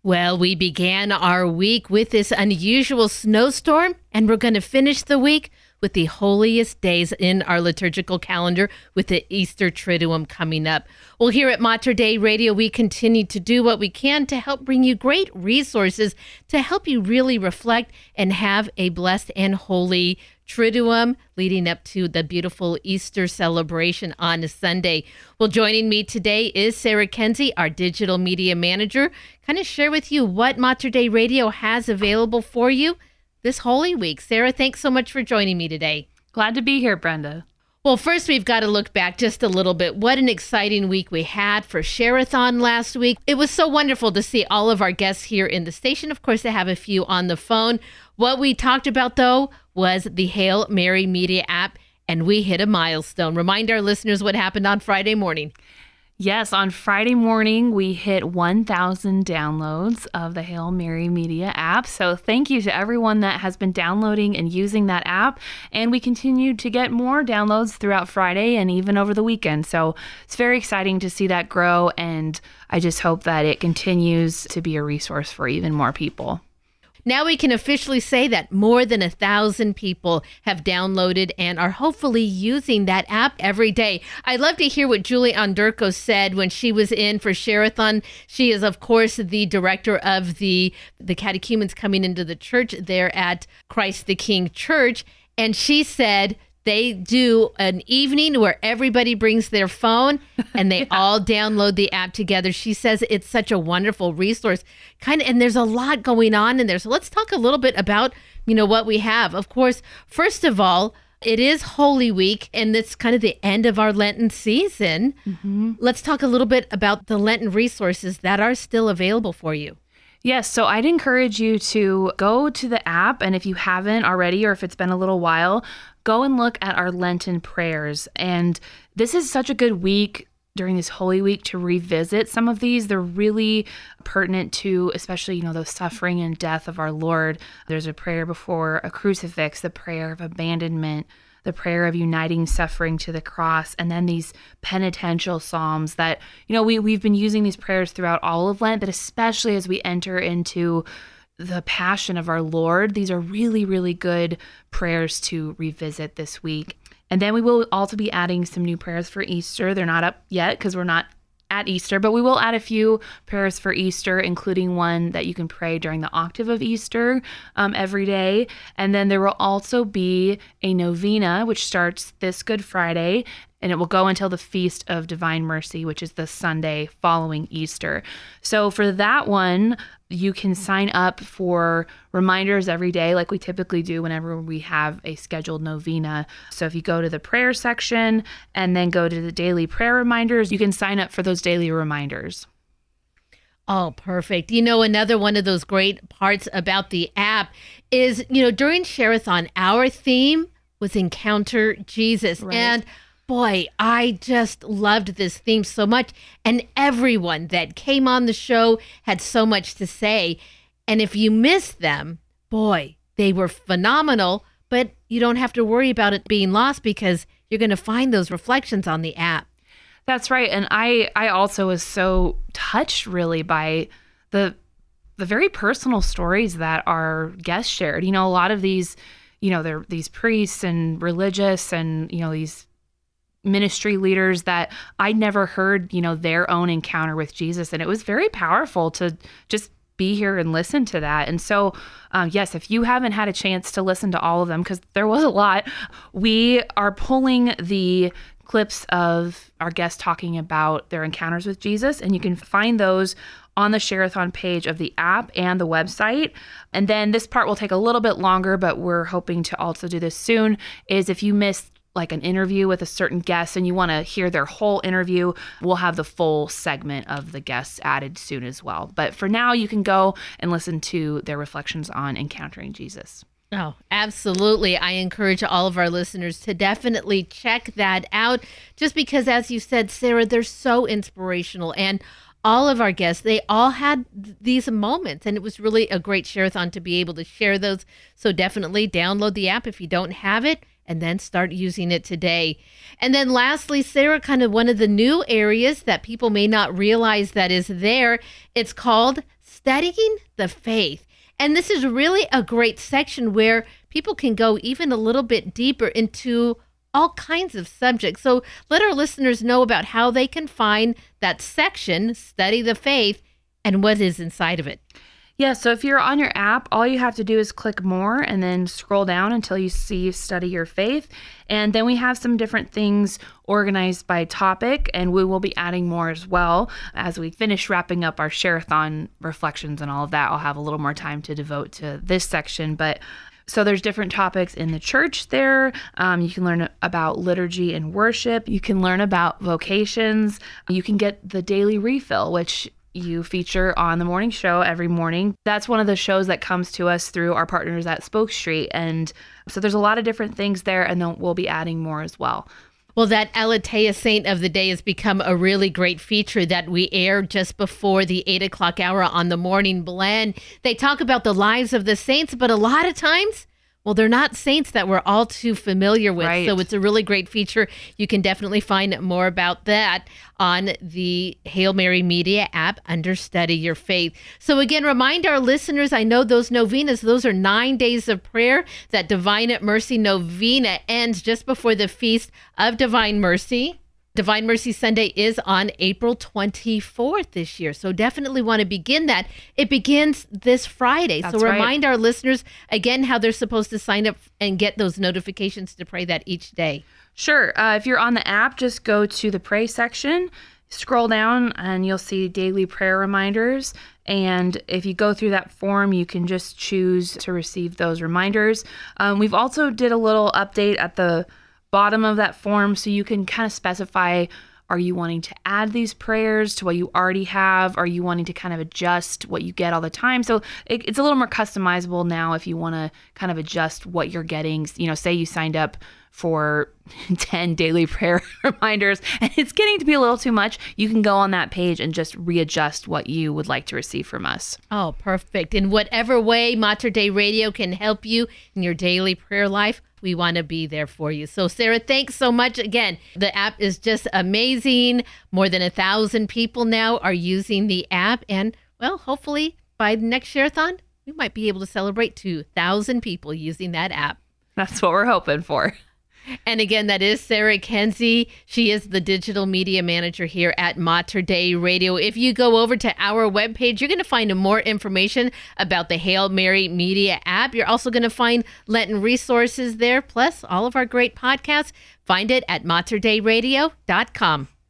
Well, we began our week with this unusual snowstorm, and we're going to finish the week with the holiest days in our liturgical calendar with the Easter Triduum coming up. Well, here at Mater Dei Radio, we continue to do what we can to help bring you great resources to help you really reflect and have a blessed and holy Triduum leading up to the beautiful Easter celebration on a Sunday. Well, joining me today is Sarah Kenzie, our digital media manager, kind of share with you what Mater Dei Radio has available for you this Holy Week. Sarah, thanks so much for joining me today. Glad to be here, Brenda. Well, first, we've got to look back just a little bit. What an exciting week we had for Share-a-thon last week. It was so wonderful to see all of our guests here in the station. Of course, I have a few on the phone. What we talked about, though, was the Hail Mary Media app, and we hit a milestone. Remind our listeners what happened on Friday morning. Yes, on Friday morning, we hit 1,000 downloads of the Hail Mary Media app. So thank you to everyone that has been downloading and using that app. And we continue to get more downloads throughout Friday and even over the weekend. So it's very exciting to see that grow. And I just hope that it continues to be a resource for even more people. Now we can officially say that more than 1,000 people have downloaded and are hopefully using that app every day. I'd love to hear what Julie Onderko said when she was in for Share-a-thon. She is, of course, the director of the catechumens coming into the church there at Christ the King Church. And she said they do an evening where everybody brings their phone and they all download the app together. She says it's such a wonderful resource. And there's a lot going on in there. So let's talk a little bit about, what we have. Of course, first of all, it is Holy Week, and it's kind of the end of our Lenten season. Mm-hmm. Let's talk a little bit about the Lenten resources that are still available for you. Yes, so I'd encourage you to go to the app, and if you haven't already, or if it's been a little while, go and look at our Lenten prayers. And this is such a good week during this Holy Week to revisit some of these. They're really pertinent to, especially, the suffering and death of our Lord. There's a prayer before a crucifix, the prayer of abandonment, the prayer of uniting suffering to the cross, and then these penitential psalms that, we've been using these prayers throughout all of Lent, but especially as we enter into the Passion of our Lord, these are really, really good prayers to revisit this week. And then we will also be adding some new prayers for Easter. They're not up yet because we're not at Easter, but we will add a few prayers for Easter, including one that you can pray during the octave of Easter every day. And then there will also be a novena, which starts this Good Friday, and it will go until the Feast of Divine Mercy, which is the Sunday following Easter. So for that one, you can sign up for reminders every day like we typically do whenever we have a scheduled novena. So if you go to the prayer section and then go to the daily prayer reminders, you can sign up for those daily reminders. Oh, perfect. Another one of those great parts about the app is, during Share-a-thon, our theme was Encounter Jesus. Right. And boy, I just loved this theme so much. And everyone that came on the show had so much to say. And if you missed them, boy, they were phenomenal. But you don't have to worry about it being lost because you're going to find those reflections on the app. That's right. And I also was so touched really by the very personal stories that our guests shared. A lot of these, they're these priests and religious and, these ministry leaders that I'd never heard, their own encounter with Jesus. And it was very powerful to just be here and listen to that. And so, yes, if you haven't had a chance to listen to all of them, because there was a lot, we are pulling the clips of our guests talking about their encounters with Jesus, and you can find those on the Share-a-thon page of the app and the website. And then this part will take a little bit longer, but we're hoping to also do this soon, is if you missed like an interview with a certain guest and you want to hear their whole interview, we'll have the full segment of the guests added soon as well. But for now, you can go and listen to their reflections on encountering Jesus. Oh, absolutely. I encourage all of our listeners to definitely check that out just because, as you said, Sarah, they're so inspirational. And all of our guests, they all had these moments, and it was really a great share-a-thon to be able to share those. So definitely download the app if you don't have it, and then start using it today. And then lastly, Sarah, kind of one of the new areas that people may not realize that is there, it's called studying the faith. And this is really a great section where people can go even a little bit deeper into all kinds of subjects. So let our listeners know about how they can find that section, Study the Faith, and what is inside of it. Yeah, so if you're on your app, all you have to do is click more and then scroll down until you see Study Your Faith. And then we have some different things organized by topic, and we will be adding more as well as we finish wrapping up our Share-a-thon reflections and all of that. I'll have a little more time to devote to this section, but so there's different topics in the church there. You can learn about liturgy and worship. You can learn about vocations. You can get the daily refill, which you feature on the morning show every morning. That's one of the shows that comes to us through our partners at Spoke Street. And so there's a lot of different things there, and then we'll be adding more as well. Well, that Aletheia Saint of the Day has become a really great feature that we air just before the 8 o'clock hour on the Morning Blend. They talk about the lives of the saints, but a lot of times, well, they're not saints that we're all too familiar with. Right. So it's a really great feature. You can definitely find more about that on the Hail Mary Media app under Study Your Faith. So again, remind our listeners, I know those novenas, those are 9 days of prayer. That Divine Mercy Novena ends just before the Feast of Divine Mercy. Divine Mercy Sunday is on April 24th this year. So definitely want to begin that. It begins this Friday. That's so right. remind our listeners again how they're supposed to sign up and get those notifications to pray that each day. Sure. If you're on the app, just go to the pray section, scroll down, and you'll see daily prayer reminders. And if you go through that form, you can just choose to receive those reminders. We've also did a little update at the bottom of that form, so you can kind of specify, are you wanting to add these prayers to what you already have? Are you wanting to kind of adjust what you get all the time? So it's a little more customizable now if you want to kind of adjust what you're getting. You know, say you signed up for 10 daily prayer reminders and it's getting to be a little too much, you can go on that page and just readjust what you would like to receive from us. Oh, perfect. In whatever way Mater Dei Radio can help you in your daily prayer life, we want to be there for you. So Sarah, thanks so much. Again, the app is just amazing. More than 1,000 people now are using the app. And well, hopefully by the next Share-a-thon, we might be able to celebrate 2,000 people using that app. That's what we're hoping for. And again, that is Sarah Kenzie. She is the digital media manager here at Mater Dei Radio. If you go over to our webpage, you're going to find more information about the Hail Mary Media app. You're also going to find Lenten resources there, plus all of our great podcasts. Find it at materdeiradio.com.